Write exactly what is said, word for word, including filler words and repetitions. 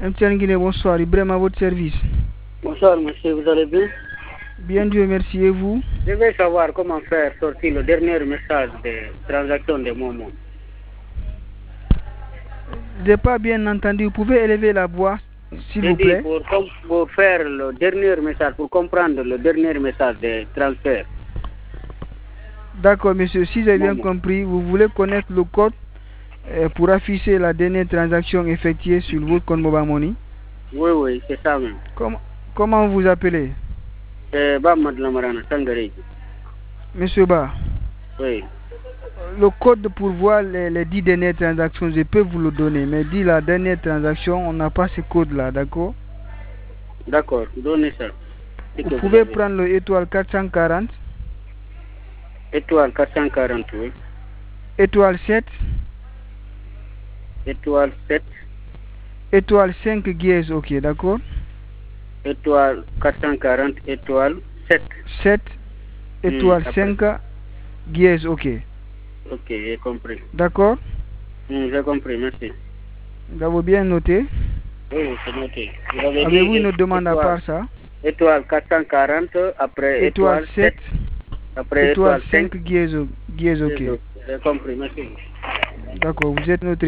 M T N Guinée, bonsoir. Ibrahim à votre service. Bonsoir monsieur, vous allez bien? Bien, Dieu merci. Et vous? Je vais savoir comment faire sortir le dernier message de transaction de Momo. Je n'ai pas bien entendu. Vous pouvez élever la voix, s'il vous plaît? Pour, pour faire le dernier message, pour comprendre le dernier message de transfert. D'accord, monsieur. Si j'ai bien compris, vous voulez connaître le code euh, pour afficher la dernière transaction effectuée sur votre compte Mobile Money? Oui, oui, c'est ça même. Comment, comment vous appelez? C'est Bamad Lamarana, Sangaré. Monsieur Ba. Oui. Le code pour voir les, les dix dernières transactions, je peux vous le donner. Mais dit la dernière transaction, on n'a pas ce code-là, d'accord? D'accord, donnez ça. Vous pouvez vous prendre le étoile quatre cent quarante. Étoile quatre cent quarante, oui. Étoile sept. Étoile sept. Étoile cinq dièse, ok, d'accord? Étoile quatre cent quarante, étoile sept. sept. Étoile mmh, cinq dièse, ok. Ok, j'ai compris. D'accord? Mmh, j'ai compris, merci. Vous avez bien noté? Oui, c'est noté. Avez-vous une demande à part ça? Étoile quatre cent quarante, après étoile, étoile sept, après étoile, étoile cinq dièse, dièse, ok. J'ai compris, merci. D'accord, vous êtes noté.